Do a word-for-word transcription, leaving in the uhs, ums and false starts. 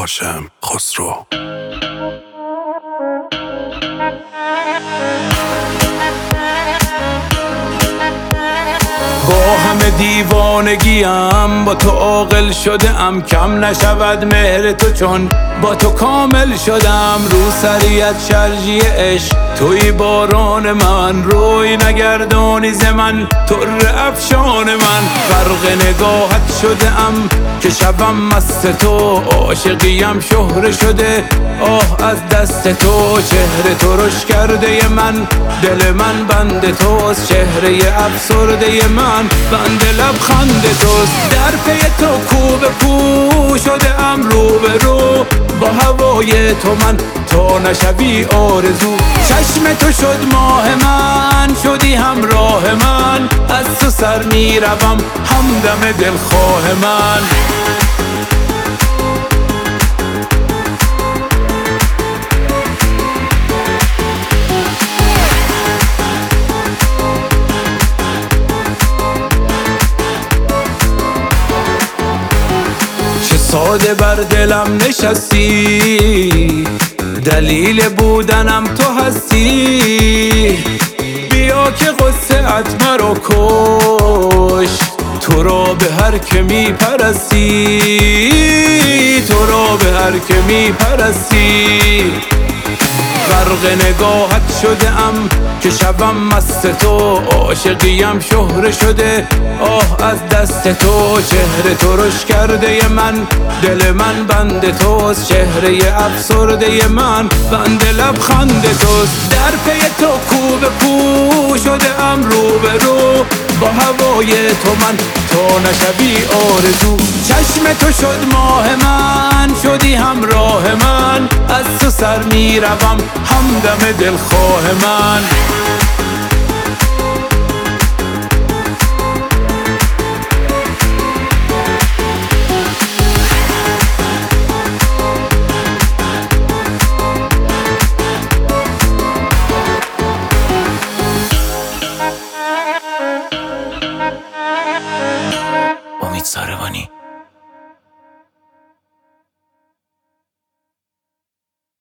هاشم خسرو. با همه دیوانگیم با تو عاقل شده ام، کم نشود مهر تو چون با تو کامل شدم. رو سریعت شرجی عشق توی باران من، روی نگردانی ز من تر افشان من. غرق نگاهت شده ام که شبم مست تو، عاشقیم شهره شده آه از دست تو. چهره تو رش کرده من، دل من بند توست، چهره افسرده من بند لبخند توست. در پی تو کو به کو شده ام رو به رو با هوای تو من تا نشوی آرزو. چشم تو شد ماه من، شدی همراه من، از تو سر می روم همدم دلخواه من. ساده بر دلم نشستی، دلیل بودنم تو هستی. بیا که غصه ات مرا کش، تو را به هر که می پرستی، تو را به هر که می پرستی. غرق نگاهت شده ام که شبم مست تو، عاشقیم شهره شده آه از دست تو. چهره تو رش کرده من، دل من بند توست، چهره افسرده من بند لبخند توست. در پی تو کو به کو شده ام رو به رو با هوای تو من تا نشوی آرزو. چشم تو شد ماه من، شدی همراه من، از تو سر می روم همدم دلخواه من. امید ساروانی.